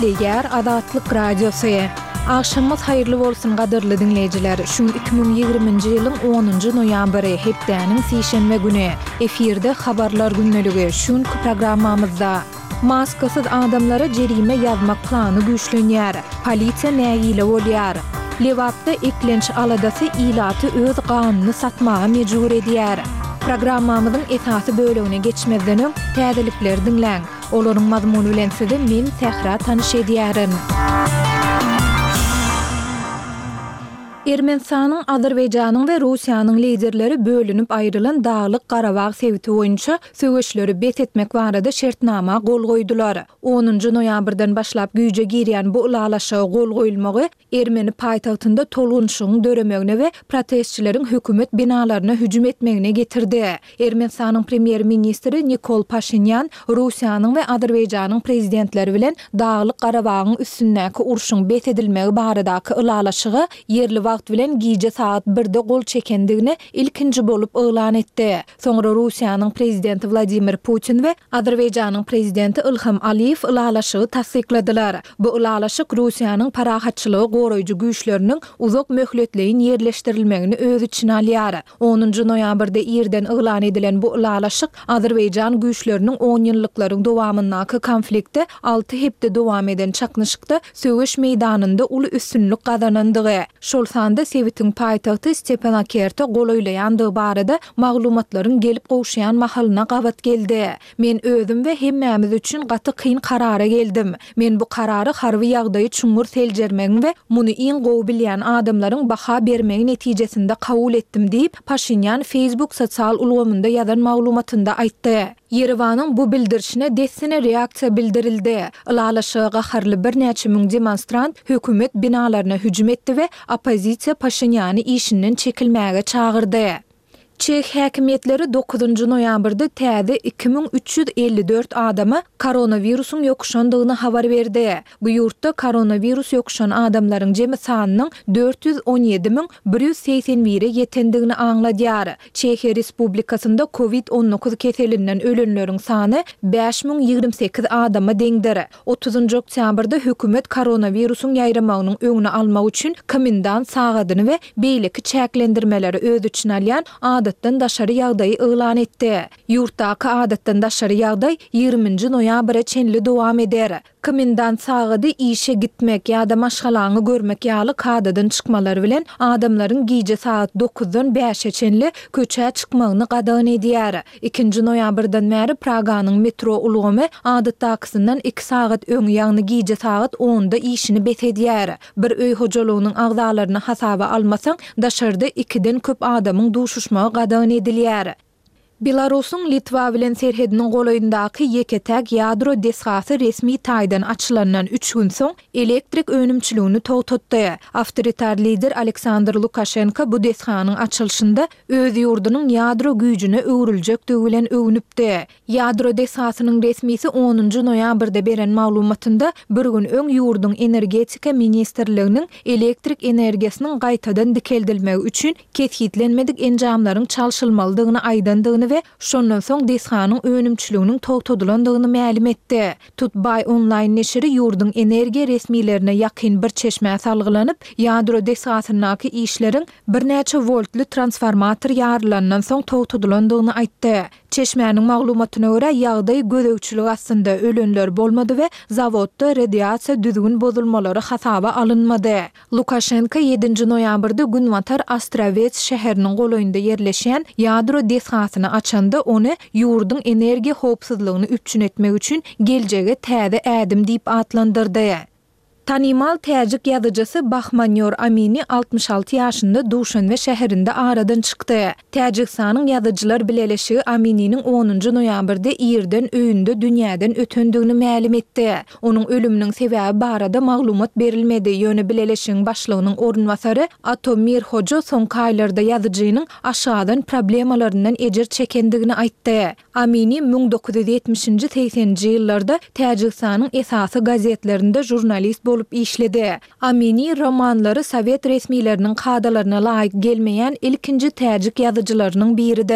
Diýär Adatlyk radiosu. Akşamyz haýyrly bolsun gadyrly dinleýijiler. Şu 2020-nji ýylyň 10-njy noýambry hepdeniň sişenme güni. Efirde habarlar günneligi. Şunkü programmamyzda maskasyz adamlara jerime ýazmak plany güýçlenýär. Polisiýa näýile bolýar. Lewapda eklenç aladasy ilaty öz ganyny satmaga mejbur edýär. Programmamyzyň esasy bölegine geçmezden öň täzelikler dinleň. Olaryň mazmuny bilen sizi men Sehra tanyş edýärim. Ermenistanyň, Azerbaýjanyň we Russiýanyň liderleri bölünüp aýrylan Dağlyk Garabag sebiti boýunça söwüşleri bet etmek barada şertnama gol goýdular. 10-njy noýambrdan başlap güýje girýän bu ulalaşyga gol goýulmagy Ermeni paýtagtynda tolgunçyň döremegine we protestçileriň hökümet binalaryna hüjüm etmegine getirdi. Ermenistanyň premier ministri Nikol Pashinyan Russiýanyň we Azerbaýjanyň prezidentleri bilen Dağlyk Garabagyň üstündäki urşuň bet edilmegi baradaky ulalaşyga yerli wagt bilen gije saat 1-de gol çekendigini ilkinji bolup elan etdi. Soňra Russiýanyň prezidenti Vladimir Putin we Azerbaýjanyň prezidenti Ilham Aliýew ulalaşygy tasdikladylar. Bu ulalaşyk Russiýanyň parahatçylygy goraýjy güýçleriniň uzak möhletleýin yerleşdirilmegini öz içine alýar. 10-njy noýambrda ýerden elan edilen bu ulalaşyk Azerbaýjan güýçleriniň 10 ýyllyklaryň dowamyndaky konflikte 6 hepde dowam eden çaknyşykda söwüş meýdanynda uly üstünlük gazanandygy. Şol sanda sebitiň paýtagty Stepanakerte gol oýlaýandygy barada maglumatlaryň gelip gowşaýan mahalyna gabat geldi. Men özüm we hemmämiz üçin gaty kyn karara geldim. Men bu karary harby ýagdaýy çuňur seljermegi we muny iň gowy bilýän adamlaryň baha bermegi netijesinde kabul etdim diýip Pashinyan Facebook sosial ulgamynda ýazan maglumatynda aýtdy. Yerewanyň bu bildirişine dessine reaksiýa bildirildi. Ulalaşyga gaharly bir näçe müň demonstrant hökümet binalaryna hüjüm etdi we opozisiýa Pashinyany işinden çekilmäge çagyrdy. Çek häkimetleri 9-njy noýambrda täze 2354 adama koronawirusyň ýokuşandygyny habar berdi. Bu ýurtda koronavirus ýokuşan adamlaryň jemy sanynyň 417.181-e ýetendigini aňladýar. Çekiýa Respublikasynda COVID-19 keselinden ölenleriň sany 5028 adama deňdir. 30-njy oktýabrda hökümet koronawirusyň ýaýramagynyň öňüni almak üçin komendant sagadyny we beýleki çäklendirmeleri öz içine alýan adatdan daşary ýagdaýy elan etdi. Ýurtdaky adatdan daşary ýagdaý 20-nji noýambra çenli dowam eder. Komendant sagady işe gitmek ýa-da maşgalaňy görmek ýaly kadadan çykmalary bilen adamlaryň gije saat 9-dan 5-e çenli köçe çykmagyny gadagyn edýär. 2-nji noýambrdan bäri Praganyň metro ulgamy adatdakysyndan 2 saat öň ýagny gije saat 10-da işini bet edýär. Bir öý hojalygynyň agzalaryny hasaba almasaň daşarda 2den köp adamyň duşuşmagy gadagyn edilýär. Belarusyň Litwa bilen serhediniň golaýyndaky ýeketäk ýadro desgasy resmi taýdan açylandan 3 gün soň elektrik önümçiligini togtatdy. Awtoritar lider Aleksandr Lukashenko bu desganyň açylşynda öz ýurdunyň ýadro güýjüne öwriljekdigi bilen öwnüpdi. Ýadro desgasynyň resmisi 10-njy noýambrda beren maglumatynda bir gün öň ýurduň energetika ministrliginiň elektrik energiýasynyň gaýtadan dikeldilmegi üçin kethitlenmedik enjamlaryň çalşylmalydygyny aýdandygyny we şondan soň desganyň önümçiliginiň togtadylandygyny ma'lum etdi. Tutbay online neşri ýurduň energiýa resmilerine ýakyn bir çeşme salgylanyp, ýadro desgasynyňky işleriň bir näçe voltly transformator ýarlandan soň togtadylandygyny aýtdy. Çeşmenin maglumatyna görä ýagdaý gözegçilik aslynda ölenler bolmady we zawodda radiasiýa düzgün bozulmalary hasaba alınmady. Lukashenko 7-nji noýambrda Günwatar Astravets şäheriniň golaýynda ýerleşen ýadro desgasyny açanda ony ýurduň energiýa howpsuzlygyny üpçün etmek üçin geljege täze ädim diýip atlandyrdy. Tanymal täjik ýazyjysy Bahmanyor Amini 66 ýaşynda Duşanbe şäherinde aradan çykdy. Täjiksanyň ýazyjylar bileleşigi Aminiň 10-njy noýambrda ýerden öýünde dünýäden ötendigini ma'lum etdi. Onuň ölüminiň sebäbi barada maglumat berilmedi. Ýöne bileleşigiň başlygynyň orunwasary Atomir Hoja soňky aýlarda ýazyjynyň aşadan problemalaryndan ejer çekendigini aýtdy. Amini 1970-nji 80-nji ýyllarda Täjiksanyň esasy gazetlerinde jurnalist bolup işledi. Amini romanlary Sowet resmileriniň kadalaryna laýyk gelmeýän ilkinji täjik ýazyjylarynyň biridir.